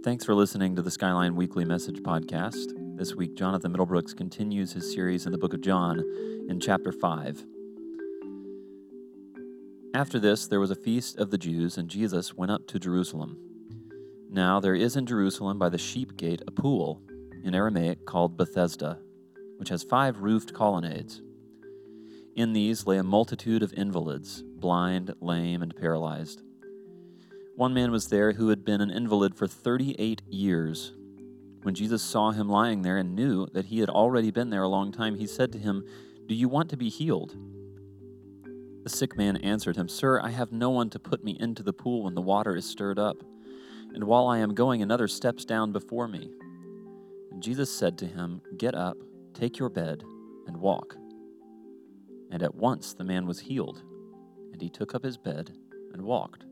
Thanks for listening to the Skyline Weekly Message podcast. This week, Jonathan Middlebrooks continues his series in the book of John in chapter 5. After this, there was a feast of the Jews, and Jesus went up to Jerusalem. Now there is in Jerusalem by the sheep gate a pool, in Aramaic called Bethesda, which has 5 roofed colonnades. In these lay a multitude of invalids, blind, lame, and paralyzed. One man was there who had been an invalid for 38 years. When Jesus saw him lying there and knew that he had already been there a long time, he said to him, "Do you want to be healed?" The sick man answered him, "Sir, I have no one to put me into the pool when the water is stirred up, and while I am going, another steps down before me." And Jesus said to him, "Get up, take your bed, and walk." And at once the man was healed, and he took up his bed and walked.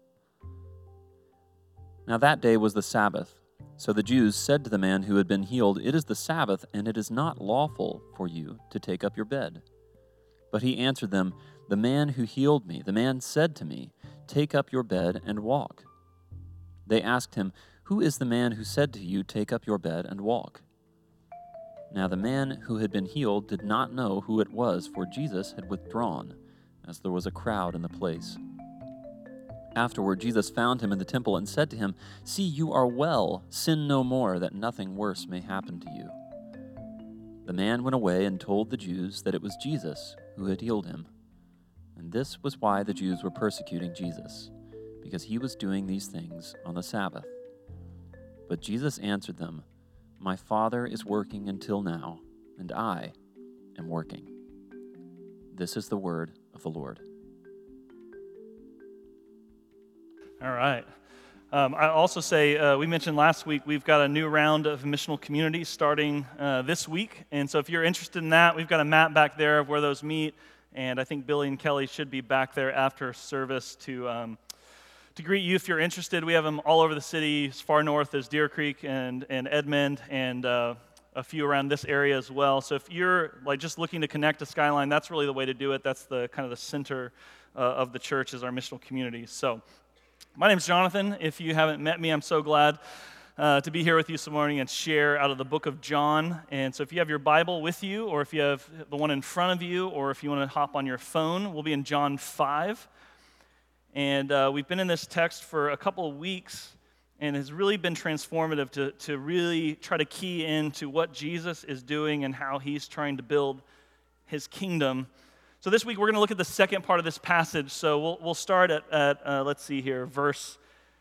Now that day was the Sabbath. So the Jews said to the man who had been healed, "It is the Sabbath, and it is not lawful for you to take up your bed." But he answered them, "The man who healed me, the man said to me, 'Take up your bed and walk.'" They asked him, "Who is the man who said to you, 'Take up your bed and walk'?" Now the man who had been healed did not know who it was, for Jesus had withdrawn, as there was a crowd in the place. Afterward, Jesus found him in the temple and said to him, "See, you are well. Sin no more, that nothing worse may happen to you." The man went away and told the Jews that it was Jesus who had healed him. And this was why the Jews were persecuting Jesus, because he was doing these things on the Sabbath. But Jesus answered them, "My Father is working until now, and I am working." This is the word of the Lord. All right. I also say, we mentioned last week, we've got a new round of missional communities starting this week. And so if you're interested in that, we've got a map back there of where those meet. And I think Billy and Kelly should be back there after service to greet you if you're interested. We have them all over the city, as far north as Deer Creek and Edmond, and a few around this area as well. So if you're just looking to connect to Skyline, that's really the way to do it. That's the kind of the center of the church is our missional communities. So my name's Jonathan. If you haven't met me, I'm so glad to be here with you this morning and share out of the book of John. And so if you have your Bible with you, or if you have the one in front of you, or if you want to hop on your phone, we'll be in John 5. And we've been in this text for a couple of weeks, and it's really been transformative to really try to key into what Jesus is doing and how he's trying to build his kingdom. So this week we're going to look at the second part of this passage. So we'll start at let's see here, verse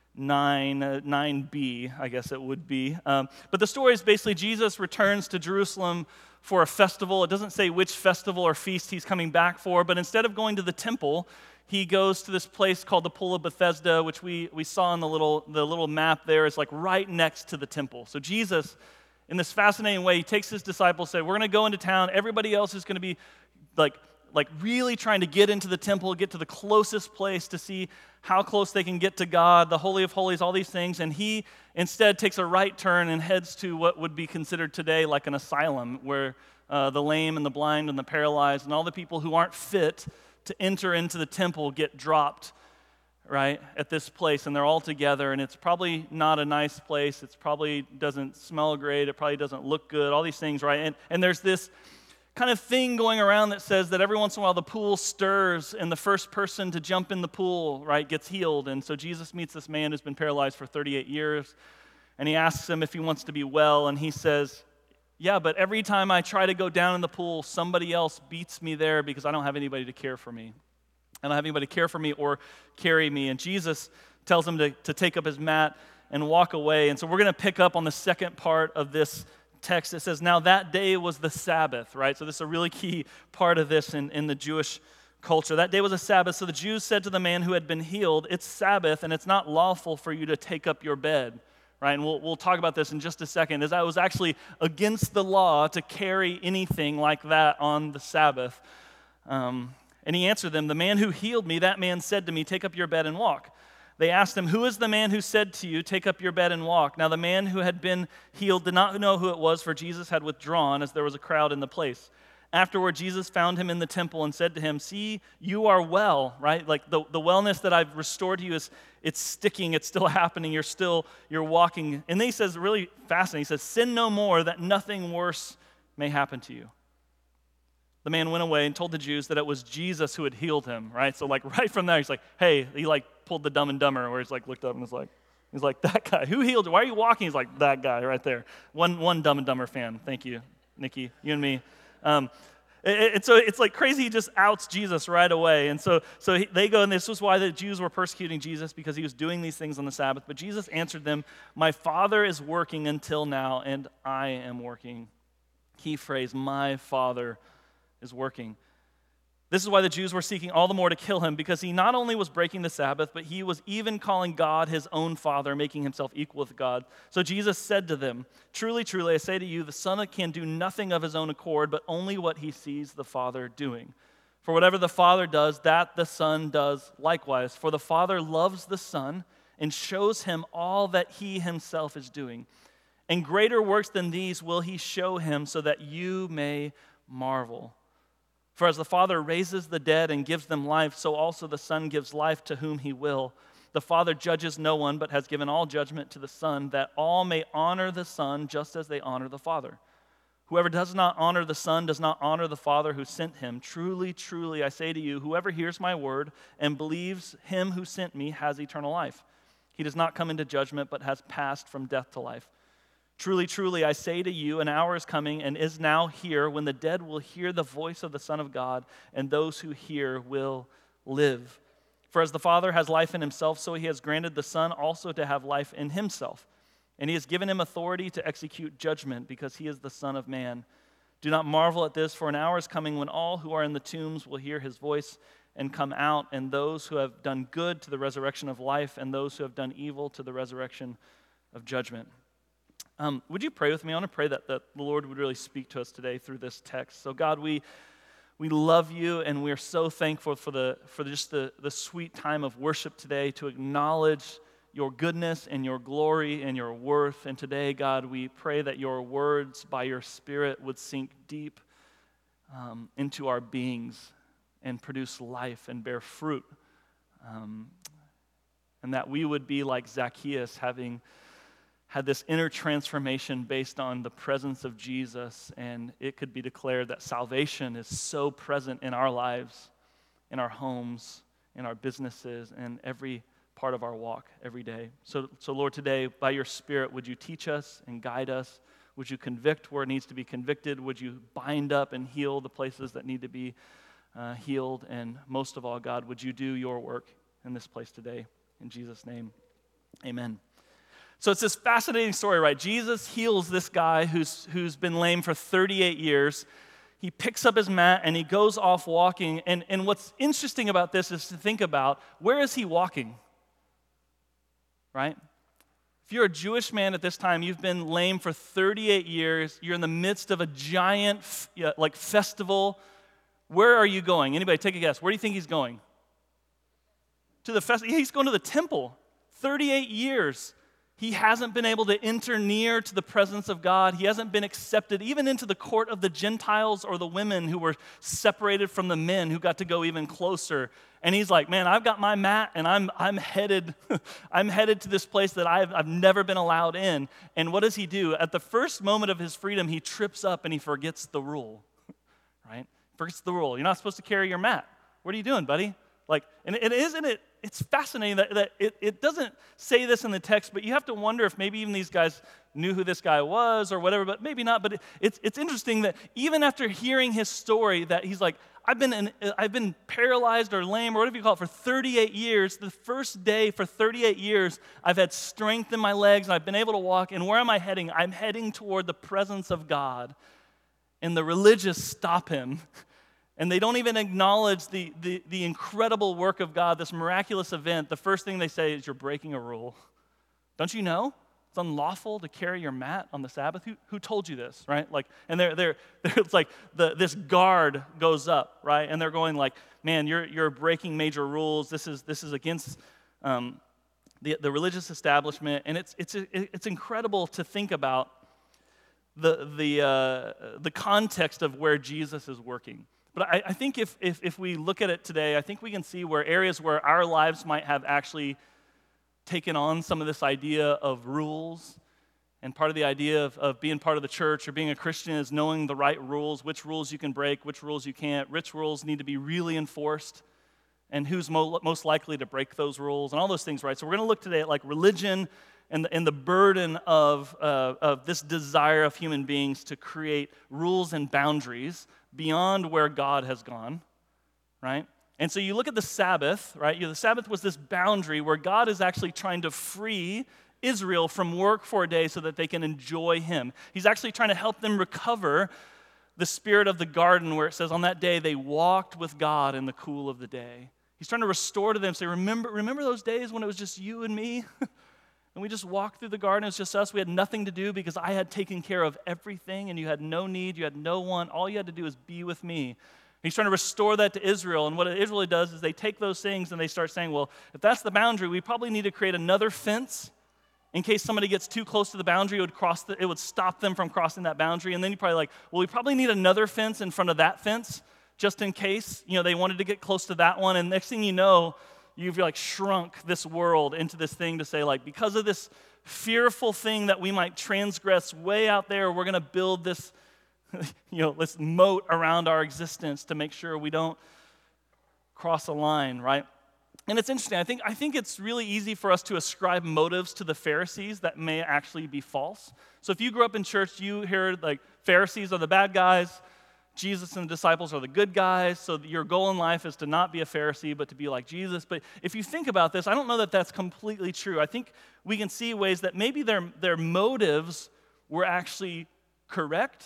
9b, I guess it would be. But the story is basically Jesus returns to Jerusalem for a festival. It doesn't say which festival or feast he's coming back for, but instead of going to the temple, he goes to this place called the Pool of Bethesda, which we saw in the little map there. It's like right next to the temple. So Jesus, in this fascinating way, he takes his disciples, say, "We're going to go into town. Everybody else is going to be like really trying to get into the temple, get to the closest place to see how close they can get to God, the Holy of Holies, all these things." And he instead takes a right turn and heads to what would be considered today like an asylum, where the lame and the blind and the paralyzed and all the people who aren't fit to enter into the temple get dropped, right, at this place. And they're all together, and it's probably not a nice place. It probably doesn't smell great. It probably doesn't look good, all these things, right? And there's this kind of thing going around that says that every once in a while the pool stirs and the first person to jump in the pool, right, gets healed. And so Jesus meets this man who's been paralyzed for 38 years, and he asks him if he wants to be well, and he says, "Yeah, but every time I try to go down in the pool, somebody else beats me there because I don't have anybody to care for me. I don't have anybody to care for me or carry me." And Jesus tells him to take up his mat and walk away. And so we're going to pick up on the second part of this text. It says, "Now that day was the Sabbath," right? So this is a really key part of this in the Jewish culture. That day was a Sabbath. So the Jews said to the man who had been healed, "It's Sabbath, and it's not lawful for you to take up your bed." Right? And we'll talk about this in just a second. As I was actually against the law to carry anything like that on the Sabbath. And he answered them, "The man who healed me, that man said to me, 'Take up your bed and walk.' They asked him, 'Who is the man who said to you, 'Take up your bed and walk'?" Now the man who had been healed did not know who it was, for Jesus had withdrawn, as there was a crowd in the place. Afterward, Jesus found him in the temple and said to him, "See, you are well," right? Like the wellness that I've restored to you it's sticking, it's still happening, you're walking. And then he says, really fascinating, he says, "Sin no more, that nothing worse may happen to you." The man went away and told the Jews that it was Jesus who had healed him, right? So like right from there, he's like, hey, he like pulled the Dumb and Dumber, where he's like looked up and he's like, that guy, who healed you? Why are you walking? He's like, that guy right there. One Dumb and Dumber fan. Thank you, Nikki, you and me. So it's like crazy. He just outs Jesus right away. And so they go, and this was why the Jews were persecuting Jesus, because he was doing these things on the Sabbath. But Jesus answered them, "My Father is working until now, and I am working." Key phrase, my Father is working. This is why the Jews were seeking all the more to kill him, because he not only was breaking the Sabbath, but he was even calling God his own Father, making himself equal with God. So Jesus said to them, "Truly, truly, I say to you, the Son can do nothing of his own accord, but only what he sees the Father doing. For whatever the Father does, that the Son does likewise. For the Father loves the Son and shows him all that he himself is doing. And greater works than these will he show him, so that you may marvel. For as the Father raises the dead and gives them life, so also the Son gives life to whom he will. The Father judges no one, but has given all judgment to the Son, that all may honor the Son just as they honor the Father. Whoever does not honor the Son does not honor the Father who sent him. Truly, truly, I say to you, whoever hears my word and believes him who sent me has eternal life. He does not come into judgment, but has passed from death to life. Truly, truly, I say to you, an hour is coming and is now here when the dead will hear the voice of the Son of God, and those who hear will live. For as the Father has life in himself, so he has granted the Son also to have life in himself. And he has given him authority to execute judgment, because he is the Son of Man. Do not marvel at this, for an hour is coming when all who are in the tombs will hear his voice and come out, and those who have done good to the resurrection of life, and those who have done evil to the resurrection of judgment." Would you pray with me? I want to pray that the Lord would really speak to us today through this text. So God, we love you, and we are so thankful for just the sweet time of worship today, to acknowledge your goodness and your glory and your worth. And today, God, we pray that your words by your Spirit would sink deep into our beings and produce life and bear fruit. And that we would be like Zacchaeus, having had this inner transformation based on the presence of Jesus, and it could be declared that salvation is so present in our lives, in our homes, in our businesses, and every part of our walk every day. So Lord, today, by your Spirit, would you teach us and guide us? Would you convict where it needs to be convicted? Would you bind up and heal the places that need to be healed? And most of all, God, would you do your work in this place today? In Jesus' name, amen. So it's this fascinating story, right? Jesus heals this guy who's been lame for 38 years. He picks up his mat and he goes off walking. And what's interesting about this is to think about, where is he walking? Right? If you're a Jewish man at this time, you've been lame for 38 years, you're in the midst of a giant festival. Where are you going? Anybody take a guess. Where do you think he's going? To the festival. He's going to the temple. 38 years. He hasn't been able to enter near to the presence of God. He hasn't been accepted even into the court of the Gentiles or the women who were separated from the men who got to go even closer. And he's like, man, I've got my mat and I'm headed I'm headed to this place that I've never been allowed in. And what does he do? At the first moment of his freedom, he trips up and he forgets the rule. Right? Forgets the rule. You're not supposed to carry your mat. What are you doing, buddy? It's fascinating that it doesn't say this in the text, but you have to wonder if maybe even these guys knew who this guy was or whatever, but maybe not. But it's interesting that even after hearing his story, that he's like, I've been paralyzed or lame or whatever you call it for 38 years. The first day for 38 years, I've had strength in my legs and I've been able to walk. And where am I heading? I'm heading toward the presence of God. And the religious stop him. And they don't even acknowledge the incredible work of God, this miraculous event. The first thing they say is, you're breaking a rule. Don't you know? It's unlawful to carry your mat on the Sabbath. Who told you this, right? And it's like this guard goes up, right? And they're going like, man, you're breaking major rules. This is against the religious establishment. And it's incredible to think about the context of where Jesus is working. But I think if we look at it today, I think we can see where areas where our lives might have actually taken on some of this idea of rules. And part of the idea of being part of the church or being a Christian is knowing the right rules, which rules you can break, which rules you can't, which rules need to be really enforced, and who's most likely to break those rules, and all those things, right? So we're going to look today at like religion and the burden of this desire of human beings to create rules and boundaries beyond where God has gone, right? And so you look at the Sabbath, right? The Sabbath was this boundary where God is actually trying to free Israel from work for a day so that they can enjoy him. He's actually trying to help them recover the spirit of the garden where it says on that day they walked with God in the cool of the day. He's trying to restore to them, say, remember those days when it was just you and me? And we just walked through the garden. It was just us. We had nothing to do because I had taken care of everything, and you had no need. You had no one. All you had to do is be with me. He's trying to restore that to Israel. And what Israel does is they take those things and they start saying, well, if that's the boundary, we probably need to create another fence in case somebody gets too close to the boundary. It would stop them from crossing that boundary. And then you're probably like, well, we probably need another fence in front of that fence just in case, they wanted to get close to that one. And next thing you know, you've like shrunk this world into this thing to say like, because of this fearful thing that we might transgress way out there, we're going to build this, this moat around our existence to make sure we don't cross a line, right? And it's interesting. I think it's really easy for us to ascribe motives to the Pharisees that may actually be false. So if you grew up in church, you hear like Pharisees are the bad guys, Jesus and the disciples are the good guys, so your goal in life is to not be a Pharisee, but to be like Jesus. But if you think about this, I don't know that that's completely true. I think we can see ways that maybe their motives were actually correct,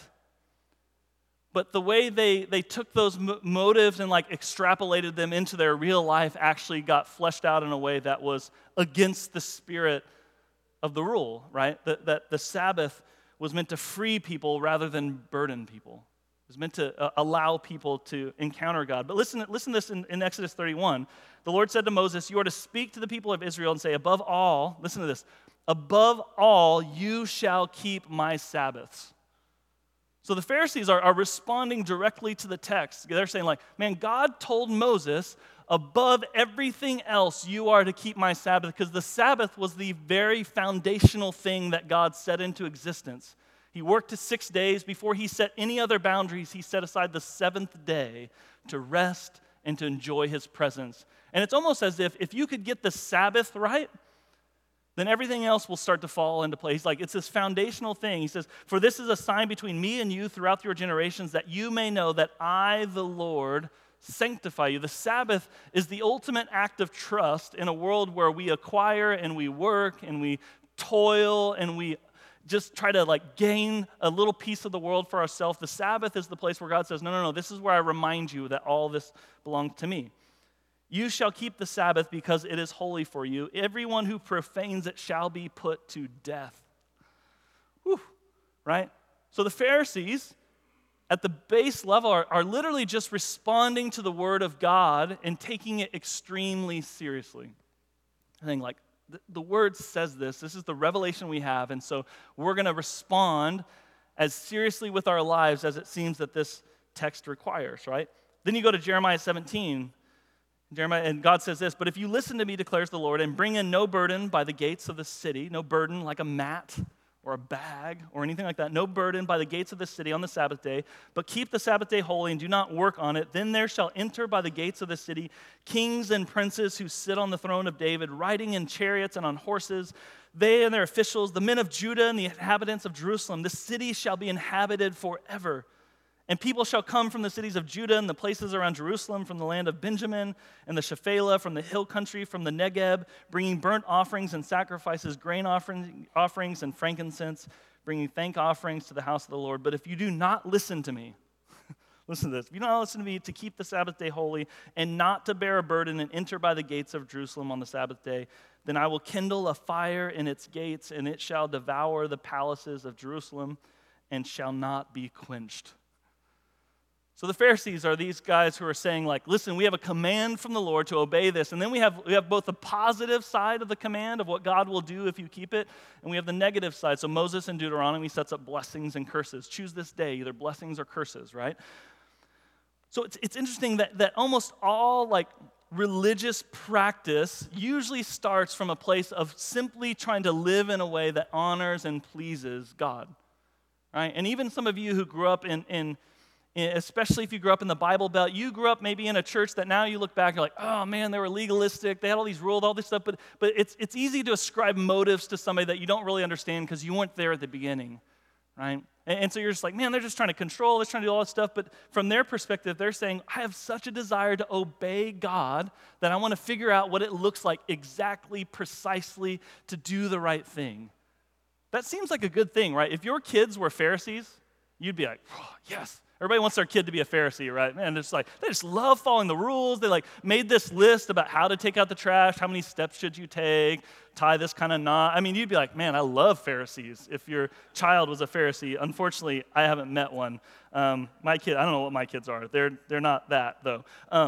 but the way they took those motives and like extrapolated them into their real life actually got fleshed out in a way that was against the spirit of the rule, right? That the Sabbath was meant to free people rather than burden people. It was meant to allow people to encounter God. But listen to this in Exodus 31. The Lord said to Moses, you are to speak to the people of Israel and say, above all, listen to this, above all, you shall keep my Sabbaths. So the Pharisees are responding directly to the text. They're saying like, man, God told Moses, above everything else, you are to keep my Sabbath, because the Sabbath was the very foundational thing that God set into existence. He worked to 6 days. Before he set any other boundaries, he set aside the seventh day to rest and to enjoy his presence. And it's almost as if you could get the Sabbath right, then everything else will start to fall into place. Like it's this foundational thing. He says, for this is a sign between me and you throughout your generations, that you may know that I, the Lord, sanctify you. The Sabbath is the ultimate act of trust in a world where we acquire and we work and we toil and we just try to like gain a little piece of the world for ourselves. The Sabbath is the place where God says, no, this is where I remind you that all this belongs to me. You shall keep the Sabbath because it is holy for you. Everyone who profanes it shall be put to death. Whew, right? So the Pharisees at the base level are literally just responding to the word of God and taking it extremely seriously. I think like, the word says this is the revelation we have, and so we're going to respond as seriously with our lives as it seems that this text requires, right? Then you go to Jeremiah 17, and God says this, but if you listen to me, declares the Lord, and bring in no burden by the gates of the city, no burden like a mat or a bag or anything like that, no burden by the gates of the city on the Sabbath day, but keep the Sabbath day holy and do not work on it, then there shall enter by the gates of the city kings and princes who sit on the throne of David, riding in chariots and on horses, they and their officials, the men of Judah and the inhabitants of Jerusalem. The city shall be inhabited forever. And people shall come from the cities of Judah and the places around Jerusalem, from the land of Benjamin and the Shephelah, from the hill country, from the Negeb, bringing burnt offerings and sacrifices, grain offerings and frankincense, bringing thank offerings to the house of the Lord. But if you do not listen to me, listen to this, if you do not listen to me to keep the Sabbath day holy and not to bear a burden and enter by the gates of Jerusalem on the Sabbath day, then I will kindle a fire in its gates, and it shall devour the palaces of Jerusalem and shall not be quenched. So the Pharisees are these guys who are saying, like, listen, we have a command from the Lord to obey this. And then we have both the positive side of the command of what God will do if you keep it, and we have the negative side. So Moses in Deuteronomy sets up blessings and curses. Choose this day, either blessings or curses, right? So it's interesting that almost all, like, religious practice usually starts from a place of simply trying to live in a way that honors and pleases God, right? And even some of you who grew up especially if you grew up in the Bible Belt, you grew up maybe in a church that now you look back and you're like, oh man, they were legalistic, they had all these rules, all this stuff, but it's easy to ascribe motives to somebody that you don't really understand because you weren't there at the beginning, right? And so you're just like, man, they're just trying to control, they're trying to do all this stuff, but from their perspective, they're saying, I have such a desire to obey God that I want to figure out what it looks like exactly, precisely to do the right thing. That seems like a good thing, right? If your kids were Pharisees, you'd be like, oh, yes. Everybody wants their kid to be a Pharisee, right? Man, it's like, they just love following the rules. They like made this list about how to take out the trash, how many steps should you take, tie this kind of knot. I mean, you'd be like, man, I love Pharisees if your child was a Pharisee. Unfortunately, I haven't met one. My kid, I don't know what my kids are. They're not that, though.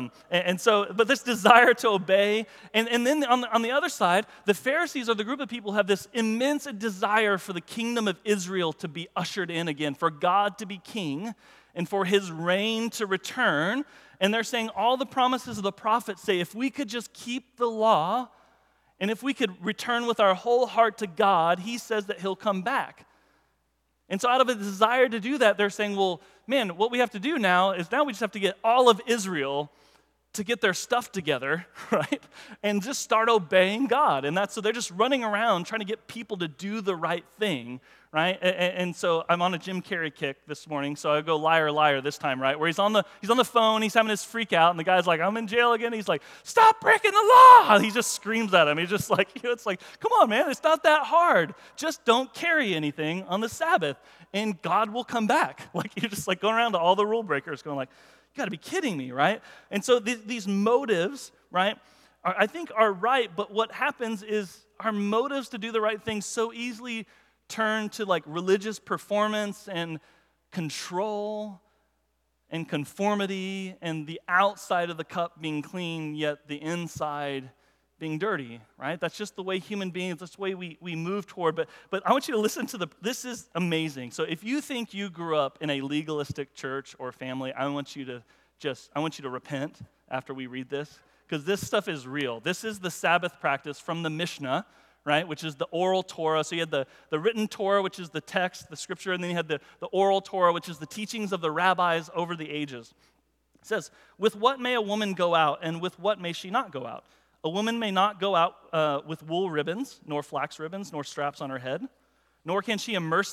But this desire to obey. And then on the other side, the Pharisees are the group of people who have this immense desire for the kingdom of Israel to be ushered in again, for God to be king, and for his reign to return. And they're saying all the promises of the prophets say if we could just keep the law, and if we could return with our whole heart to God, he says that he'll come back. And so out of a desire to do that, they're saying, well, man, what we have to do now is we just have to get all of Israel to get their stuff together, right? And just start obeying God. And so they're just running around trying to get people to do the right thing, right? And so I'm on a Jim Carrey kick this morning, so I go liar, liar this time, right? Where he's on the phone, he's having his freak out, and the guy's like, I'm in jail again. He's like, stop breaking the law. He just screams at him. He's just like, it's like, come on, man, it's not that hard. Just don't carry anything on the Sabbath, and God will come back. Like, you're just like going around to all the rule breakers going like, you got to be kidding me, right? And so these motives, right, I think are right, but what happens is our motives to do the right thing so easily turn to like religious performance and control and conformity and the outside of the cup being clean, yet the inside being dirty, right? That's just the way human beings, that's the way we move toward. But I want you to listen to this is amazing. So if you think you grew up in a legalistic church or family, I want you to repent after we read this, because this stuff is real. This is the Sabbath practice from the Mishnah, right, which is the oral Torah. So you had the written Torah, which is the text, the scripture, and then you had the oral Torah, which is the teachings of the rabbis over the ages. It says, with what may a woman go out, and with what may she not go out? A woman may not go out with wool ribbons, nor flax ribbons, nor straps on her head, nor can she immerse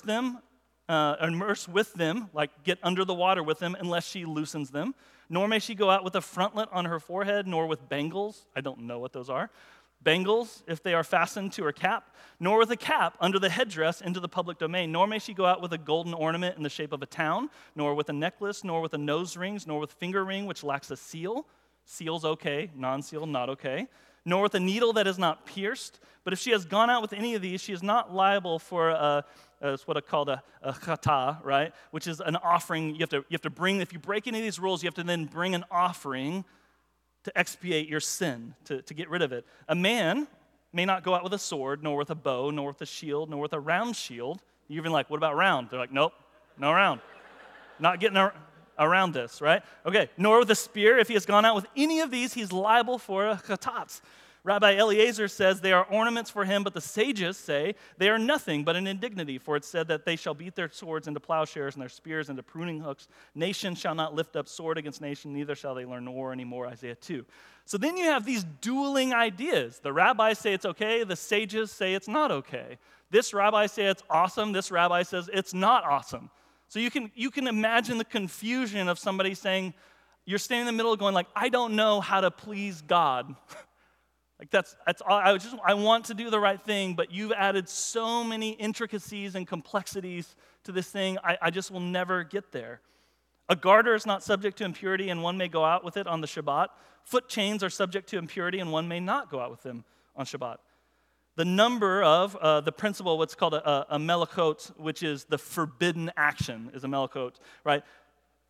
with them, like get under the water with them, unless she loosens them. Nor may she go out with a frontlet on her forehead, nor with bangles. I don't know what those are. Bangles, if they are fastened to her cap, nor with a cap under the headdress into the public domain. Nor may she go out with a golden ornament in the shape of a town, nor with a necklace, nor with a nose rings, nor with finger ring which lacks a seal. Seal's okay, non-seal not okay. Nor with a needle that is not pierced. But if she has gone out with any of these, she is not liable for it's what I call a chatah, right? Which is an offering. You have to bring, if you break any of these rules, you have to then bring an offering to expiate your sin, to get rid of it. A man may not go out with a sword, nor with a bow, nor with a shield, nor with a round shield. You're even like, what about round? They're like, nope, no round. Not getting around this, right? Okay, nor with a spear. If he has gone out with any of these, he's liable for a chatats. Rabbi Eliezer says they are ornaments for him, but the sages say they are nothing but an indignity, for it said that they shall beat their swords into plowshares and their spears into pruning hooks. Nation shall not lift up sword against nation, neither shall they learn war anymore, Isaiah 2. So then you have these dueling ideas. The rabbis say it's okay, the sages say it's not okay. This rabbi says it's awesome, this rabbi says it's not awesome. So you can imagine the confusion of somebody saying, you're standing in the middle going like, I don't know how to please God. Like that's all, I want to do the right thing, but you've added so many intricacies and complexities to this thing, I just will never get there. A garter is not subject to impurity, and one may go out with it on the Shabbat. Foot chains are subject to impurity, and one may not go out with them on Shabbat. The number of the principle, what's called a melachot, which is the forbidden action, is a melachot, right?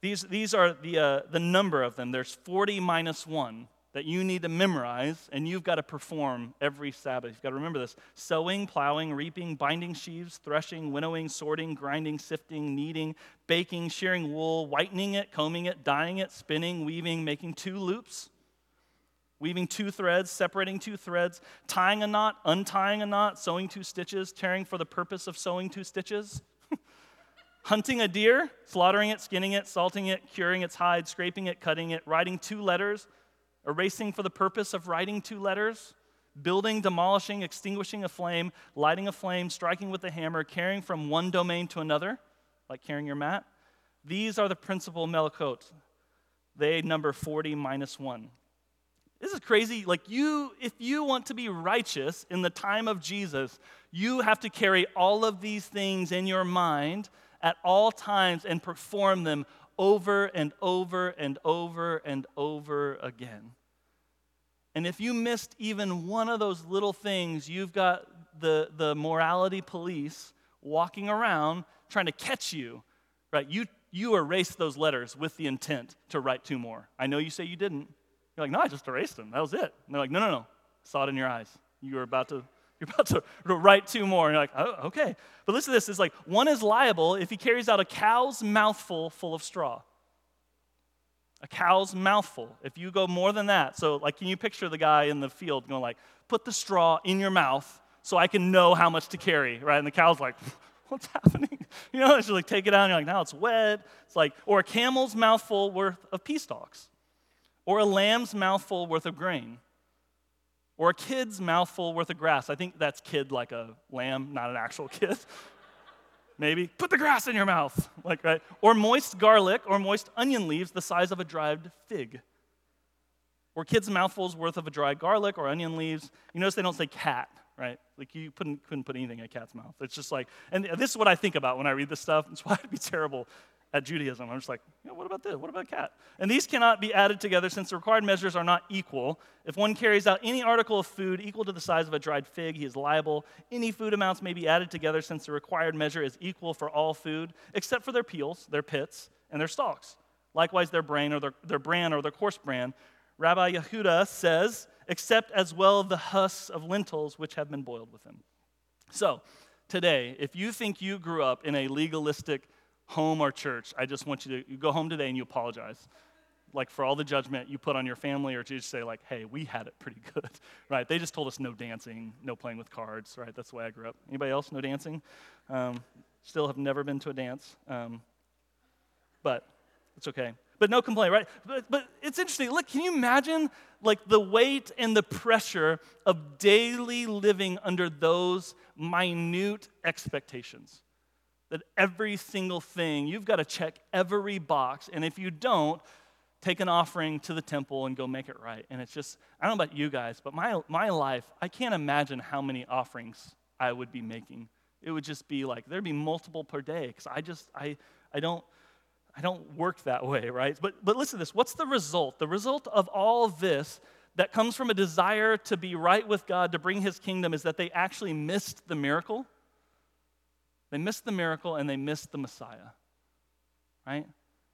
These are the number of them. There's 40 minus 1 that you need to memorize, and you've got to perform every Sabbath. You've got to remember this: sowing, plowing, reaping, binding sheaves, threshing, winnowing, sorting, grinding, sifting, kneading, baking, shearing wool, whitening it, combing it, dyeing it, spinning, weaving, making 2 loops, weaving 2 threads, separating 2 threads, tying a knot, untying a knot, sewing 2 stitches, tearing for the purpose of sewing 2 stitches, hunting a deer, slaughtering it, skinning it, salting it, curing its hide, scraping it, cutting it, writing 2 letters, erasing for the purpose of writing 2 letters, building, demolishing, extinguishing a flame, lighting a flame, striking with a hammer, carrying from one domain to another, like carrying your mat. These are the principal melekot. They number 40 minus 1. This is crazy. Like if you want to be righteous in the time of Jesus, you have to carry all of these things in your mind at all times and perform them over and over and over and over again. And if you missed even one of those little things, you've got the morality police walking around trying to catch you, right? You erased those letters with the intent to write 2 more. I know you say you didn't. You're like, no, I just erased them. That was it. And they're like, no. I saw it in your eyes. You're about to write 2 more. And you're like, oh, okay. But listen to this. It's like, one is liable if he carries out a cow's mouthful full of straw. A cow's mouthful. If you go more than that. So, like, can you picture the guy in the field going like, put the straw in your mouth so I can know how much to carry, right? And the cow's like, what's happening? You know, it's like, take it out. And you're like, now it's wet. It's like, or a camel's mouthful worth of pea stalks. Or a lamb's mouthful worth of grain. Or a kid's mouthful worth of grass. I think that's kid like a lamb, not an actual kid. Maybe. Put the grass in your mouth. Like, right? Or moist garlic or moist onion leaves the size of a dried fig. Or kids' mouthfuls worth of a dried garlic or onion leaves. You notice they don't say cat, right? Like you couldn't put anything in a cat's mouth. It's just like, and this is what I think about when I read this stuff. It's why I'd be terrible at Judaism. I'm just like, what about this? What about a cat? And these cannot be added together since the required measures are not equal. If one carries out any article of food equal to the size of a dried fig, he is liable. Any food amounts may be added together since the required measure is equal for all food, except for their peels, their pits, and their stalks. Likewise, their bran or their coarse bran. Rabbi Yehuda says, except as well the husks of lentils which have been boiled with them. So, today, if you think you grew up in a legalistic home or church, I just want you to go home today and you apologize. Like for all the judgment you put on your family, or to just say like, hey, we had it pretty good, right? They just told us no dancing, no playing with cards, right? That's the way I grew up. Anybody else, no dancing? Still have never been to a dance, but it's okay. But no complaint, right? But it's interesting. Look, can you imagine like the weight and the pressure of daily living under those minute expectations? That every single thing, you've got to check every box. And if you don't, take an offering to the temple and go make it right. And it's just, I don't know about you guys, but my life, I can't imagine how many offerings I would be making. It would just be like, there'd be multiple per day, because I don't work that way, right? But listen to this. What's the result? The result of all this that comes from a desire to be right with God, to bring his kingdom, is that they actually missed the miracle. They missed the miracle and they missed the Messiah, right?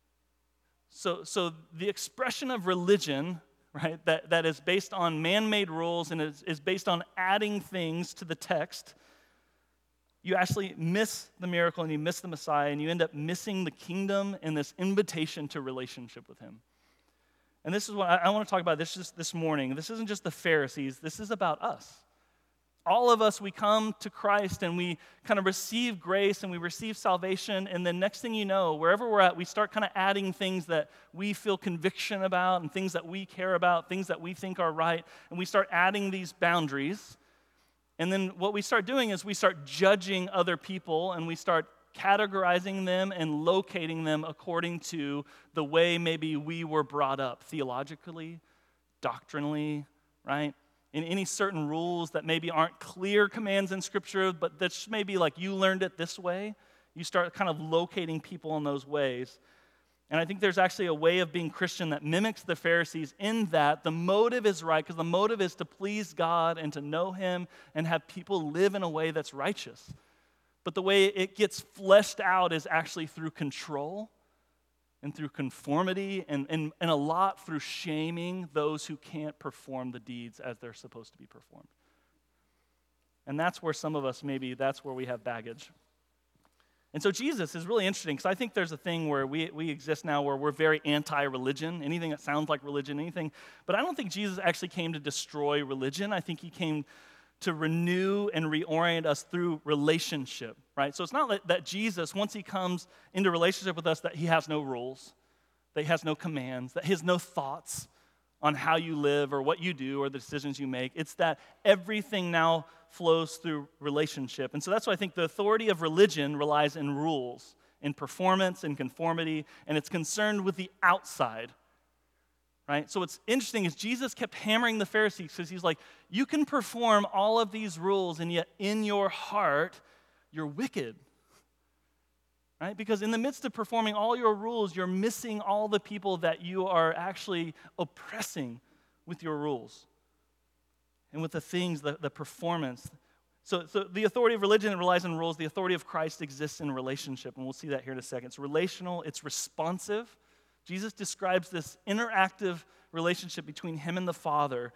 So the expression of religion, right, that is based on man-made rules and is based on adding things to the text, you actually miss the miracle and you miss the Messiah, and you end up missing the kingdom and this invitation to relationship with him. And this is what I want to talk about this morning. This isn't just the Pharisees. This is about us. All of us, we come to Christ and we kind of receive grace and we receive salvation, and then next thing you know, wherever we're at, we start kind of adding things that we feel conviction about and things that we care about, things that we think are right, and we start adding these boundaries. And then what we start doing is we start judging other people, and we start categorizing them and locating them according to the way maybe we were brought up theologically, doctrinally, right? In any certain rules that maybe aren't clear commands in Scripture, but that's maybe like you learned it this way. You start kind of locating people in those ways. And I think there's actually a way of being Christian that mimics the Pharisees in that the motive is right, because the motive is to please God and to know him and have people live in a way that's righteous. But the way it gets fleshed out is actually through control and through conformity and a lot through shaming those who can't perform the deeds as they're supposed to be performed. And that's where some of us, maybe that's where we have baggage. And so Jesus is really interesting because I think there's a thing where we exist now where we're very anti-religion, anything that sounds like religion, anything. But I don't think Jesus actually came to destroy religion. I think he came to renew and reorient us through relationship, right? So it's not that Jesus, once he comes into relationship with us, that he has no rules, that he has no commands, that he has no thoughts on how you live or what you do or the decisions you make. It's that everything now flows through relationship. And so that's why I think the authority of religion relies in rules, in performance, in conformity, and it's concerned with the outside, right? So what's interesting is Jesus kept hammering the Pharisees because he's like, you can perform all of these rules, and yet in your heart, you're wicked, right? Because in the midst of performing all your rules, you're missing all the people that you are actually oppressing with your rules and with the things, the performance. So the authority of religion relies on rules. The authority of Christ exists in relationship, and we'll see that here in a second. It's relational, it's responsive. Jesus describes this interactive relationship between him and the Father,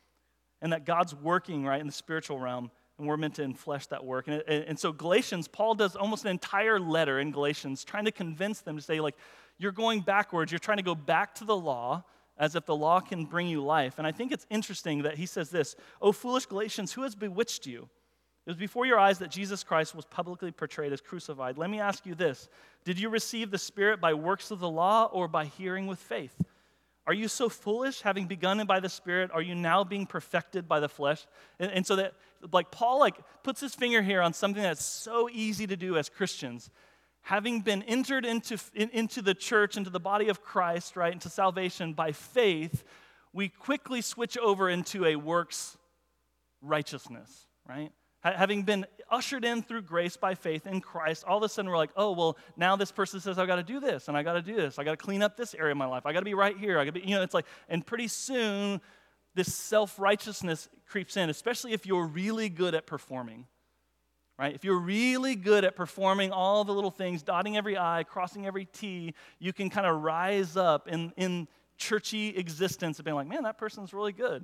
and that God's working, right, in the spiritual realm, and we're meant to enflesh that work. And so Galatians, Paul does almost an entire letter in Galatians trying to convince them to say, like, you're going backwards. You're trying to go back to the law as if the law can bring you life. And I think it's interesting that he says this, "O foolish Galatians, who has bewitched you? It was before your eyes that Jesus Christ was publicly portrayed as crucified. Let me ask you this. Did you receive the Spirit by works of the law or by hearing with faith? Are you so foolish, having begun by the Spirit, are you now being perfected by the flesh?" And so that, like, Paul, like, puts his finger here on something that's so easy to do as Christians. Having been entered into the church, into the body of Christ, right, into salvation by faith, we quickly switch over into a works righteousness, right? Having been ushered in through grace by faith in Christ, all of a sudden we're like, oh, well, now this person says I've got to do this, and I got to do this. I got to clean up this area of my life. I got to be right here. I got to be, it's like, and pretty soon this self-righteousness creeps in, especially if you're really good at performing, right? If you're really good at performing all the little things, dotting every I, crossing every T, you can kind of rise up in churchy existence and being like, man, that person's really good.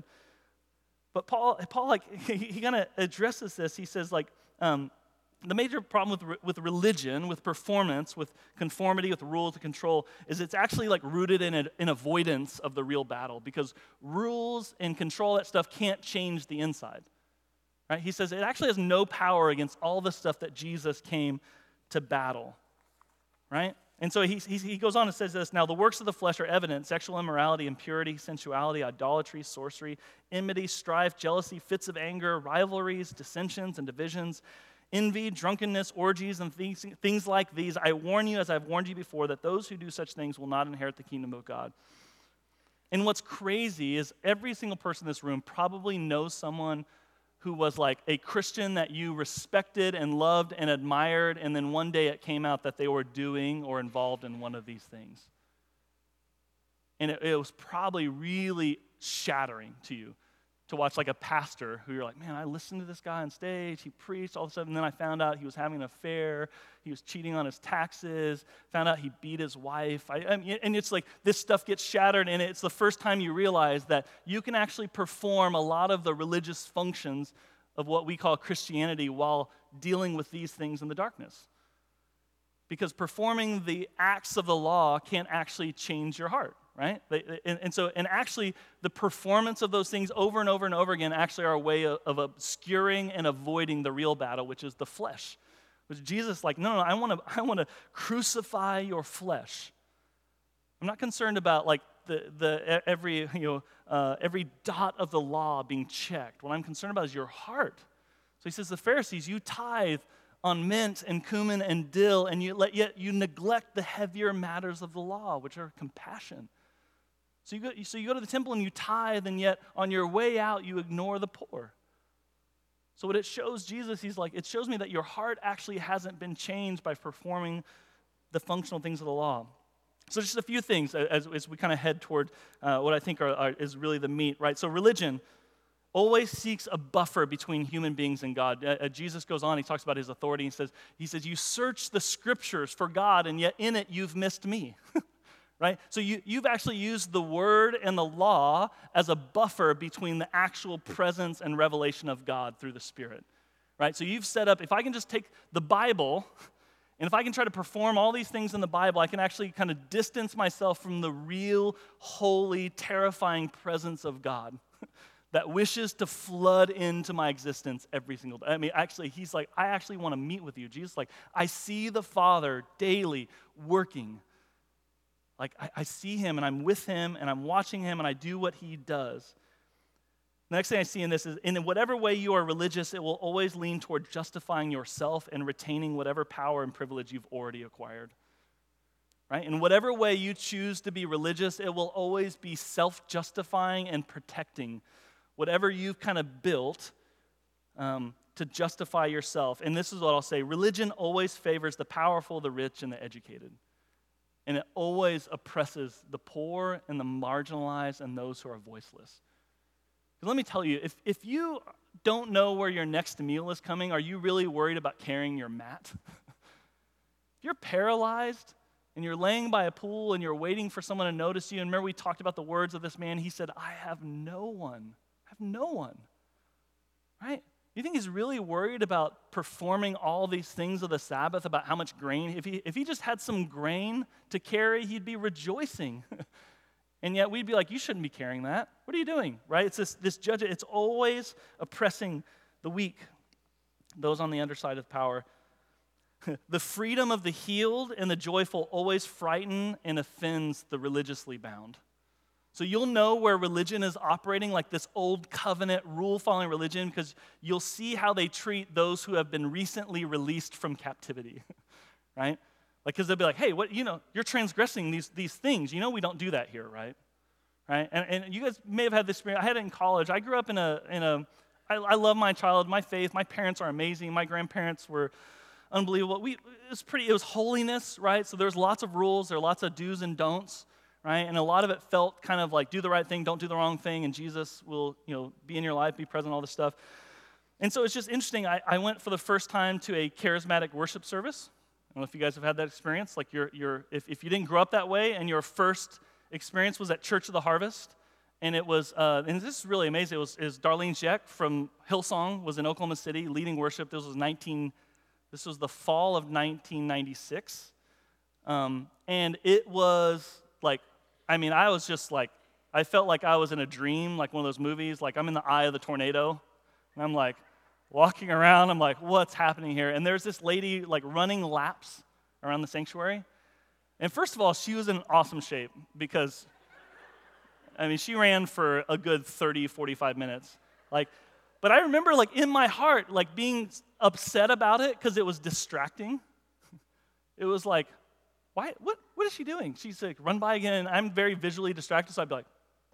But Paul, like, he kind of addresses this. He says, like, the major problem with religion, with performance, with conformity, with rules to control, is it's actually, like, rooted in avoidance of the real battle, because rules and control, that stuff can't change the inside, right? He says it actually has no power against all the stuff that Jesus came to battle, right? And so he goes on and says this, now the works of the flesh are evident: sexual immorality, impurity, sensuality, idolatry, sorcery, enmity, strife, jealousy, fits of anger, rivalries, dissensions, and divisions, envy, drunkenness, orgies, and things like these. I warn you, as I've warned you before, that those who do such things will not inherit the kingdom of God. And what's crazy is every single person in this room probably knows someone who was like a Christian that you respected and loved and admired, and then one day it came out that they were doing or involved in one of these things. And it was probably really shattering to you to watch, like, a pastor who you're like, man, I listened to this guy on stage, he preached, all of a sudden, and then I found out he was having an affair, he was cheating on his taxes, found out he beat his wife, and it's like this stuff gets shattered, and it's the first time you realize that you can actually perform a lot of the religious functions of what we call Christianity while dealing with these things in the darkness. Because performing the acts of the law can't actually change your heart, right? And actually, the performance of those things over and over and over again actually are a way of obscuring and avoiding the real battle, which is the flesh. Which Jesus is like, no, I want to crucify your flesh. I'm not concerned about, like, every dot of the law being checked. What I'm concerned about is your heart. So he says, the Pharisees, you tithe on mint and cumin and dill, and yet you neglect the heavier matters of the law, which are compassion. So you go to the temple and you tithe, and yet on your way out you ignore the poor. So what it shows Jesus, he's like, it shows me that your heart actually hasn't been changed by performing the functional things of the law. So just a few things as we kind of head toward what I think is really the meat, right? So religion always seeks a buffer between human beings and God. Jesus goes on, he talks about his authority. He says, you search the scriptures for God, and yet in it you've missed me. right? So you've actually used the word and the law as a buffer between the actual presence and revelation of God through the Spirit, right? So you've set up, if I can just take the Bible, and if I can try to perform all these things in the Bible, I can actually kind of distance myself from the real, holy, terrifying presence of God that wishes to flood into my existence every single day. I mean, actually, he's like, I actually want to meet with you. Jesus, like, I see the Father daily working. Like, I see him, and I'm with him, and I'm watching him, and I do what he does. The next thing I see in this is, in whatever way you are religious, it will always lean toward justifying yourself and retaining whatever power and privilege you've already acquired. Right? In whatever way you choose to be religious, it will always be self-justifying and protecting whatever you've kind of built to justify yourself. And this is what I'll say. Religion always favors the powerful, the rich, and the educated. And it always oppresses the poor and the marginalized and those who are voiceless. Because let me tell you, if you don't know where your next meal is coming, are you really worried about carrying your mat? If you're paralyzed and you're laying by a pool and you're waiting for someone to notice you, and remember we talked about the words of this man, he said, I have no one. I have no one. Right? You think he's really worried about performing all these things of the Sabbath, about how much grain? If he just had some grain to carry, he'd be rejoicing. And yet we'd be like, you shouldn't be carrying that. What are you doing? Right? It's this judgment. It's always oppressing the weak, those on the underside of power. The freedom of the healed and the joyful always frighten and offends the religiously bound. So you'll know where religion is operating like this old covenant rule-following religion because you'll see how they treat those who have been recently released from captivity, right? Like, because they'll be like, hey, what, you're transgressing these things. You know we don't do that here, right? Right? And you guys may have had this experience. I had it in college. I grew up I love my child, my faith. My parents are amazing. My grandparents were unbelievable. It was holiness, right? So there's lots of rules. There are lots of do's and don'ts, right? And a lot of it felt kind of like do the right thing, don't do the wrong thing, and Jesus will, be in your life, be present, all this stuff. And so it's just interesting. I went for the first time to a charismatic worship service. I don't know if you guys have had that experience. Like if you didn't grow up that way and your first experience was at Church of the Harvest, and it was, and this is really amazing. It was Darlene Zschech from Hillsong was in Oklahoma City leading worship. This was the fall of 1996, and it was like, I was just like, I felt like I was in a dream, like one of those movies. Like I'm in the eye of the tornado, and I'm like walking around. I'm like, what's happening here? And there's this lady like running laps around the sanctuary. And first of all, she was in awesome shape because, she ran for a good 30, 45 minutes. But I remember in my heart, being upset about it because it was distracting. It was like, why? What is she doing? She's like, run by again. And I'm very visually distracted, so I'd be like,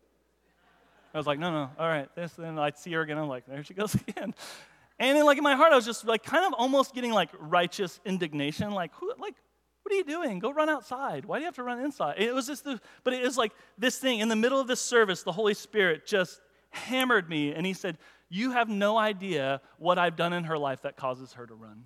I was like, no, all right, this. Then I'd see her again. I'm like, there she goes again. And then in my heart, I was just kind of almost getting righteous indignation, what are you doing? Go run outside. Why do you have to run inside? It was just but it was like this thing. In the middle of this service, the Holy Spirit just hammered me, and he said, you have no idea what I've done in her life that causes her to run.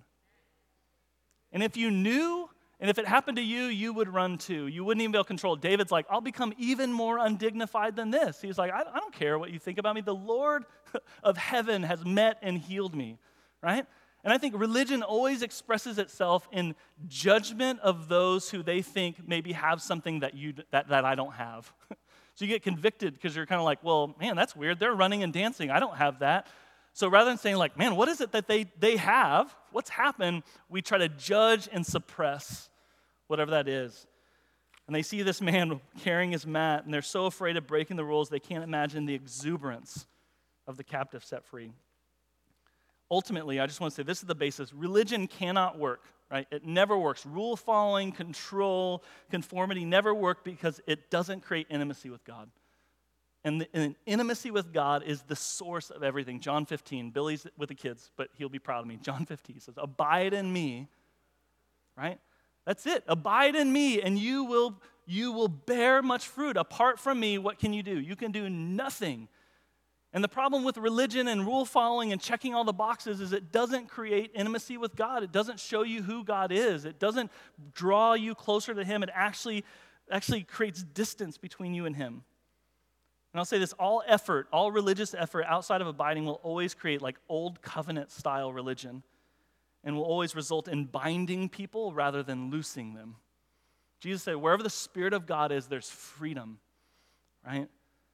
And if you knew, and if it happened to you, you would run too. You wouldn't even be able to control it. David's like, I'll become even more undignified than this. He's like, I don't care what you think about me. The Lord of heaven has met and healed me, right? And I think religion always expresses itself in judgment of those who they think maybe have something that I don't have. So you get convicted because you're kind of like, well, man, that's weird. They're running and dancing. I don't have that. So rather than saying man, what is it that they have? What's happened? We try to judge and suppress whatever that is. And they see this man carrying his mat, and they're so afraid of breaking the rules, they can't imagine the exuberance of the captive set free. Ultimately, I just want to say this is the basis. Religion cannot work, right? It never works. Rule following, control, conformity never work because it doesn't create intimacy with God. And intimacy with God is the source of everything. John 15, Billy's with the kids, but he'll be proud of me. John 15 says, abide in me, right? That's it. Abide in me, and you will bear much fruit. Apart from me, what can you do? You can do nothing. And the problem with religion and rule following and checking all the boxes is it doesn't create intimacy with God. It doesn't show you who God is. It doesn't draw you closer to him. It actually actually creates distance between you and him. And I'll say this, all religious effort outside of abiding will always create like old covenant style religion and will always result in binding people rather than loosing them. Jesus said, wherever the Spirit of God is, there's freedom, right?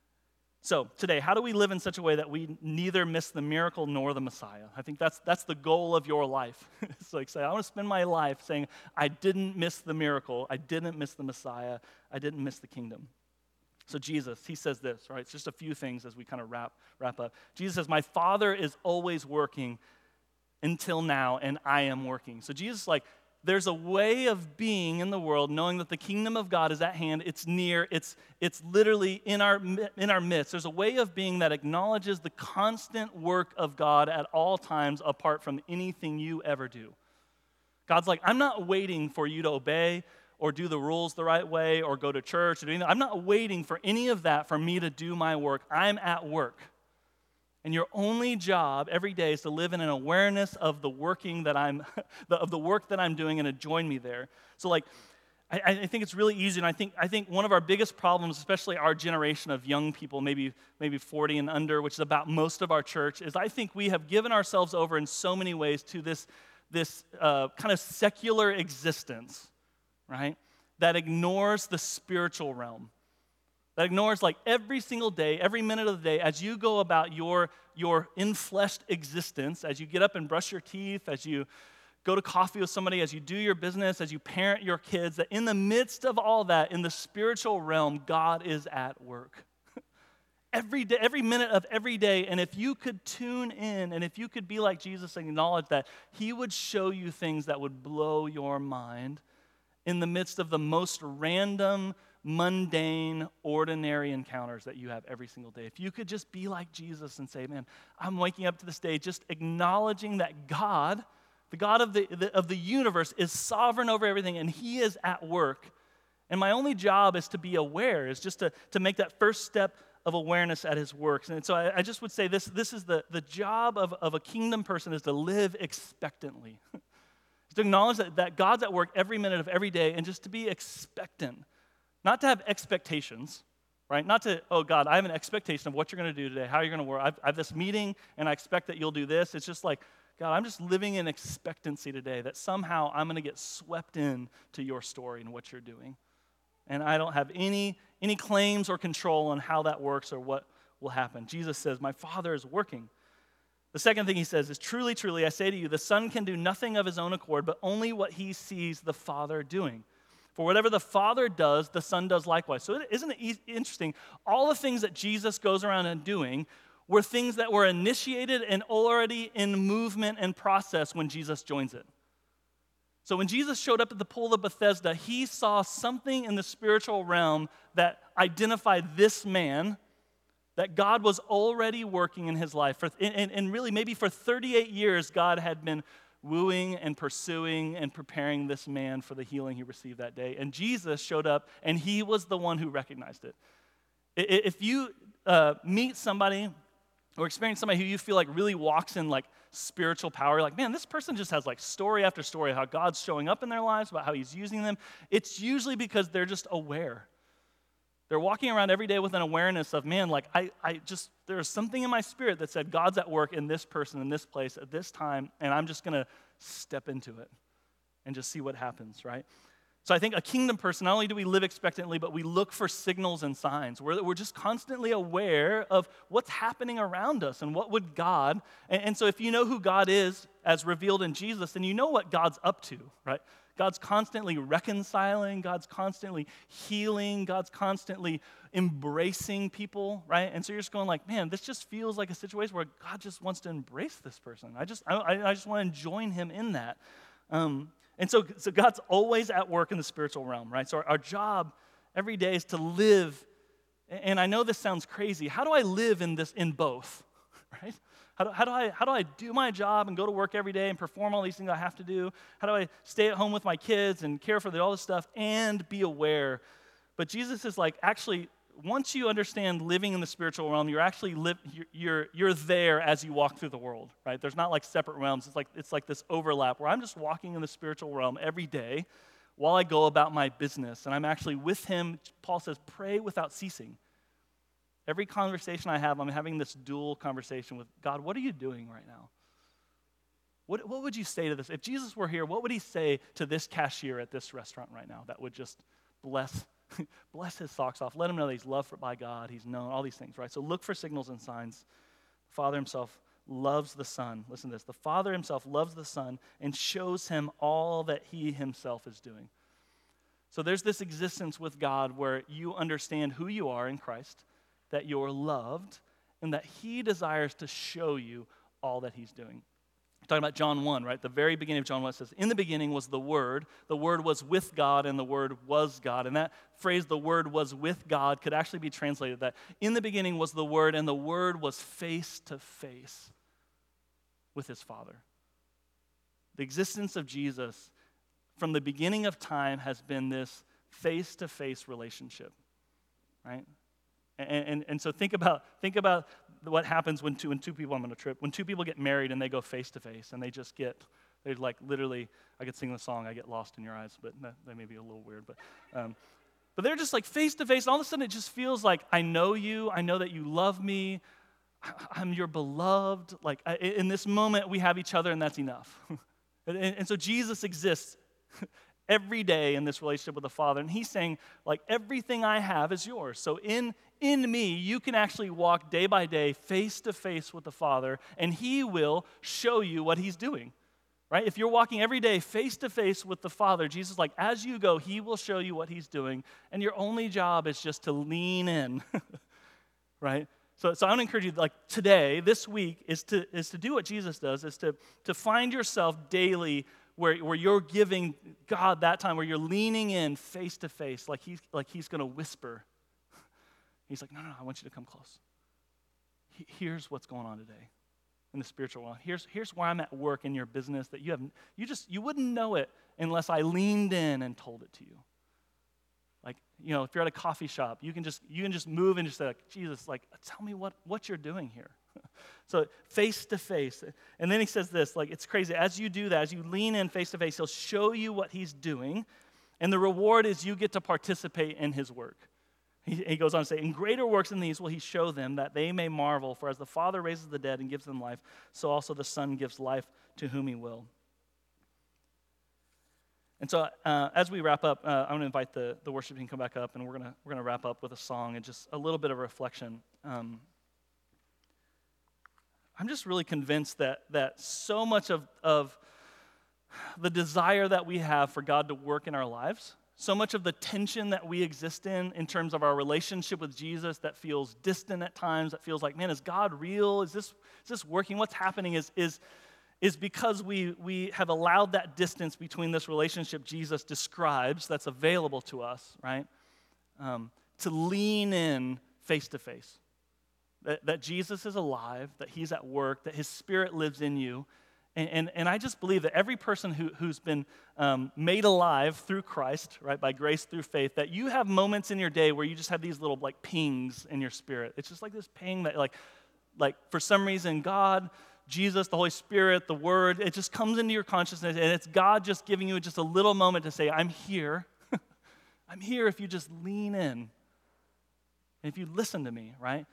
So today, how do we live in such a way that we neither miss the miracle nor the Messiah? I think that's the goal of your life. It's like, say, I want to spend my life saying, I didn't miss the miracle, I didn't miss the Messiah, I didn't miss the kingdom. So Jesus, he says this, right? It's just a few things as we kind of wrap up. Jesus says, my Father is always working until now, and I am working. So Jesus, like, there's a way of being in the world, knowing that the kingdom of God is at hand. It's near. It's literally in our midst. There's a way of being that acknowledges the constant work of God at all times, apart from anything you ever do. God's like, I'm not waiting for you to obey or do the rules the right way or go to church or do anything. I'm not waiting for any of that for me to do my work. I'm at work. And your only job every day is to live in an awareness of the working that of the work that I'm doing and to join me there. So like, I think it's really easy, and I think one of our biggest problems, especially our generation of young people, maybe 40 and under, which is about most of our church, is I think we have given ourselves over in so many ways to this kind of secular existence, right? That ignores the spiritual realm. That ignores like every single day, every minute of the day, as you go about your in-fleshed existence, as you get up and brush your teeth, as you go to coffee with somebody, as you do your business, as you parent your kids, that in the midst of all that, in the spiritual realm, God is at work. Every day, every minute of every day, and if you could tune in, and if you could be like Jesus and acknowledge that, he would show you things that would blow your mind in the midst of the most random, mundane, ordinary encounters that you have every single day. If you could just be like Jesus and say, man, I'm waking up to this day just acknowledging that God, the God of the universe, is sovereign over everything, and he is at work. And my only job is to be aware, is just to make that first step of awareness at his works. And so I just would say this is the job of a kingdom person, is to live expectantly. To acknowledge that God's at work every minute of every day, and just to be expectant. Not to have expectations, right? Not to, oh God, I have an expectation of what you're going to do today, how you're going to work. I have this meeting, and I expect that you'll do this. It's just like, God, I'm just living in expectancy today that somehow I'm going to get swept in to your story and what you're doing. And I don't have any claims or control on how that works or what will happen. Jesus says, my Father is working. The second thing he says is, truly, truly, I say to you, the Son can do nothing of his own accord, but only what he sees the Father doing. For whatever the Father does, the Son does likewise. So isn't it interesting? All the things that Jesus goes around and doing were things that were initiated and already in movement and process when Jesus joins it. So when Jesus showed up at the pool of Bethesda, he saw something in the spiritual realm that identified this man, that God was already working in his life. And really, maybe for 38 years, God had been wooing and pursuing and preparing this man for the healing he received that day. And Jesus showed up, and he was the one who recognized it. If you meet somebody or experience somebody who you feel like really walks in like spiritual power, like, man, this person just has like story after story of how God's showing up in their lives, about how he's using them, it's usually because they're just aware. They're walking around every day with an awareness of, man, like there's something in my spirit that said God's at work in this person, in this place, at this time, and I'm just going to step into it and just see what happens, right? So I think a kingdom person, not only do we live expectantly, but we look for signals and signs. We're just constantly aware of what's happening around us and what would God, and so if you know who God is as revealed in Jesus, then you know what God's up to, right? God's constantly reconciling, God's constantly healing, God's constantly embracing people, right? And so you're just going like, man, this just feels like a situation where God just wants to embrace this person. I just want to join him in that. And so God's always at work in the spiritual realm, right? So our job every day is to live, and I know this sounds crazy. How do I live in both, right? How do I do my job and go to work every day and perform all these things I have to do? How do I stay at home with my kids and care for all this stuff and be aware? But Jesus is like, actually, once you understand living in the spiritual realm, you're actually you're there as you walk through the world, right? There's not like separate realms. It's like this overlap where I'm just walking in the spiritual realm every day, while I go about my business. And I'm actually with him. Paul says, pray without ceasing. Every conversation I have, I'm having this dual conversation with God. What are you doing right now? What would you say to this? If Jesus were here, what would he say to this cashier at this restaurant right now that would just bless his socks off, let him know that he's loved by God, he's known, all these things, right? So look for signals and signs. The Father himself loves the Son. Listen to this. The Father himself loves the Son and shows him all that he himself is doing. So there's this existence with God where you understand who you are in Christ, that you're loved, and that he desires to show you all that he's doing. We're talking about John 1, right? The very beginning of John 1 says, in the beginning was the Word was with God, and the Word was God. And that phrase, the Word was with God, could actually be translated that in the beginning was the Word, and the Word was face to face with his Father. The existence of Jesus from the beginning of time has been this face-to-face relationship, right? And so think about what happens when two people, I'm on a trip, when two people get married and they go face to face and they're like literally, I could sing the song, I Get Lost in Your Eyes, but that may be a little weird, but they're just like face to face, and all of a sudden it just feels like, I know you, I know that you love me, I'm your beloved, like in this moment we have each other and that's enough. And so Jesus exists every day in this relationship with the Father, and he's saying, like, everything I have is yours. So in me, you can actually walk day by day, face to face with the Father, and he will show you what he's doing, right? If you're walking every day face to face with the Father, Jesus, like, as you go, he will show you what he's doing, and your only job is just to lean in, right? So I want to encourage you, like, today, this week, is to do what Jesus does, is to find yourself daily where you're giving God that time, where you're leaning in face to face, like he's going to whisper. He's like, no, I want you to come close. Here's what's going on today in the spiritual world. Here's where I'm at work in your business that you wouldn't know it unless I leaned in and told it to you. Like, if you're at a coffee shop, you can just move and just say, like, Jesus, like, tell me what you're doing here. So face to face. And then he says this, like, it's crazy. As you do that, as you lean in face to face, he'll show you what he's doing. And the reward is you get to participate in his work. He goes on to say, in greater works than these will he show them, that they may marvel. For as the Father raises the dead and gives them life, so also the Son gives life to whom he will. And so as we wrap up, I'm going to invite the worship team to come back up, and we're going to wrap up with a song and just a little bit of reflection. I'm just really convinced that so much of the desire that we have for God to work in our lives, so much of the tension that we exist in terms of our relationship with Jesus that feels distant at times, that feels like, man, is God real? Is this working? What's happening is because we have allowed that distance between this relationship Jesus describes that's available to us, right, to lean in face to face. That Jesus is alive, that he's at work, that his Spirit lives in you. And I just believe that every person who's been made alive through Christ, right, by grace through faith, that you have moments in your day where you just have these little, like, pings in your spirit. It's just like this ping that, like for some reason, God, Jesus, the Holy Spirit, the Word, it just comes into your consciousness, and it's God just giving you just a little moment to say, I'm here. I'm here if you just lean in. And if you listen to me, right?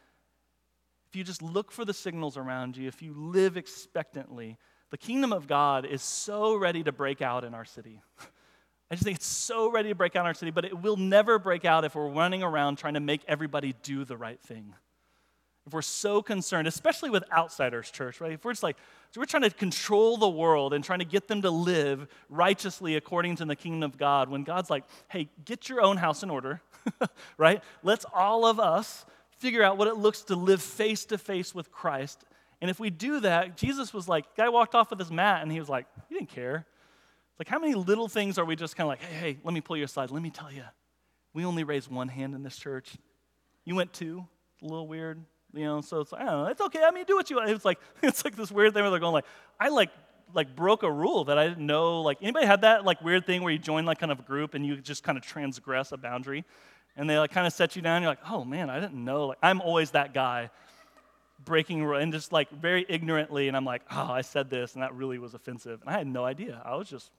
If you just look for the signals around you, if you live expectantly, the kingdom of God is so ready to break out in our city. I just think it's so ready to break out in our city, but it will never break out if we're running around trying to make everybody do the right thing. If we're so concerned, especially with outsiders, church, right? If we're just like, so we're trying to control the world and trying to get them to live righteously according to the kingdom of God, when God's like, hey, get your own house in order, right? Let's all of us figure out what it looks to live face to face with Christ. And if we do that, Jesus was like, guy walked off with his mat and he was like, he didn't care. It's like, how many little things are we just kind of like, hey, let me pull you aside. Let me tell you, we only raise one hand in this church. You went two. It's a little weird, so it's like, I don't know, it's okay. I mean, do what you want. It's like this weird thing where they're going like, I like broke a rule that I didn't know. Like, anybody had that like weird thing where you join like kind of a group and you just kind of transgress a boundary? And they like kind of set you down. You're like, oh man, I didn't know. Like, I'm always that guy breaking and just like very ignorantly. And I'm like, oh, I said this and that really was offensive. And I had no idea. I was just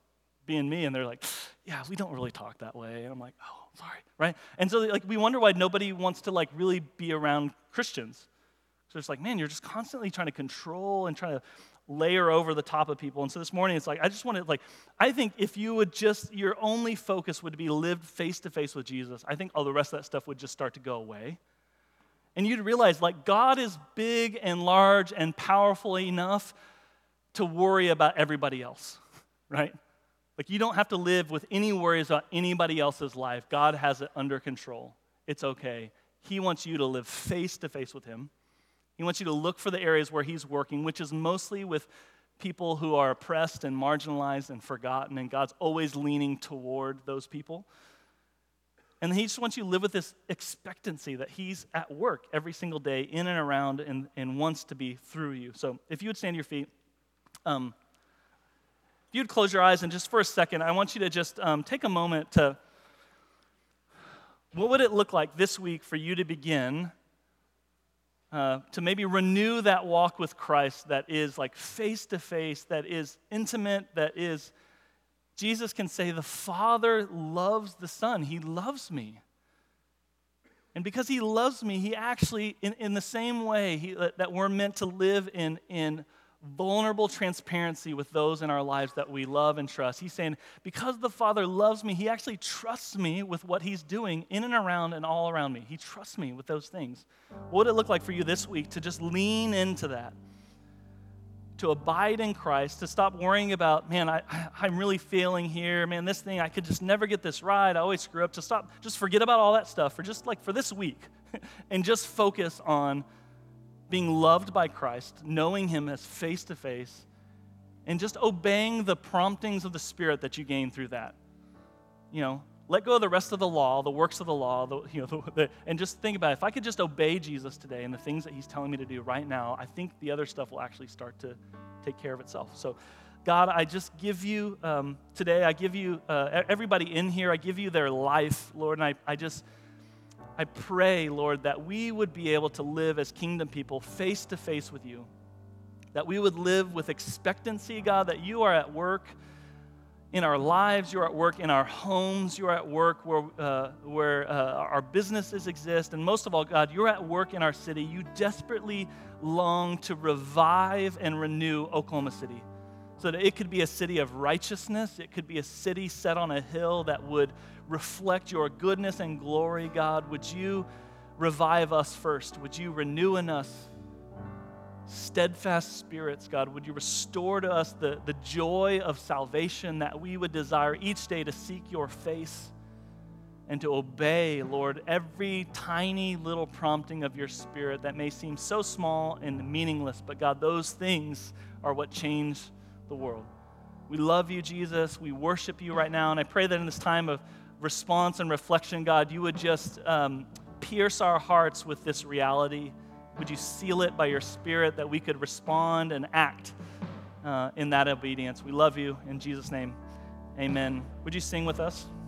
being me, and they're like, yeah, we don't really talk that way. And I'm like, oh, sorry, right? And so like we wonder why nobody wants to like really be around Christians. So it's like, man, you're just constantly trying to control and trying to layer over the top of people. And so this morning, it's like, I just want to, like, I think if you would just, your only focus would be lived face-to-face with Jesus, I think all the rest of that stuff would just start to go away. And you'd realize, like, God is big and large and powerful enough to worry about everybody else, right? Like, you don't have to live with any worries about anybody else's life. God has it under control. It's okay. He wants you to live face-to-face with him. He wants you to look for the areas where he's working, which is mostly with people who are oppressed and marginalized and forgotten, and God's always leaning toward those people. And he just wants you to live with this expectancy that he's at work every single day in and around and wants to be through you. So if you would stand to your feet, if you'd close your eyes, and just for a second, I want you to just take a moment to, what would it look like this week for you to begin to maybe renew that walk with Christ that is like face-to-face, that is intimate, that is, Jesus can say, the Father loves the Son. He loves me. And because he loves me, he actually, in the same way that we're meant to live in vulnerable transparency with those in our lives that we love and trust. He's saying, because the Father loves me, he actually trusts me with what he's doing in and around and all around me. He trusts me with those things. What would it look like for you this week to just lean into that? To abide in Christ, to stop worrying about, man, I'm really failing here. Man, this thing, I could just never get this right. I always screw up. To stop, just forget about all that stuff for just like for this week and just focus on being loved by Christ, knowing him as face-to-face, and just obeying the promptings of the Spirit that you gain through that. You know, let go of the rest of the law, the works of the law, and just think about it. If I could just obey Jesus today and the things that he's telling me to do right now, I think the other stuff will actually start to take care of itself. So, God, I just give you, today, I give you everybody in here, I give you their life, Lord, and I pray, Lord, that we would be able to live as kingdom people face to face with you, that we would live with expectancy, God, that you are at work in our lives, you're at work in our homes, you're at work where our businesses exist, and most of all, God, you're at work in our city. You desperately long to revive and renew Oklahoma City so that it could be a city of righteousness. It could be a city set on a hill that would reflect your goodness and glory, God. Would you revive us first? Would you renew in us steadfast spirits, God? Would you restore to us the joy of salvation, that we would desire each day to seek your face and to obey, Lord, every tiny little prompting of your Spirit that may seem so small and meaningless, but God, those things are what change the world. We love you, Jesus. We worship you right now, and I pray that in this time of response and reflection, God, you would just pierce our hearts with this reality. Would you seal it by your Spirit that we could respond and act in that obedience? We love you. In Jesus' name, amen. Would you sing with us?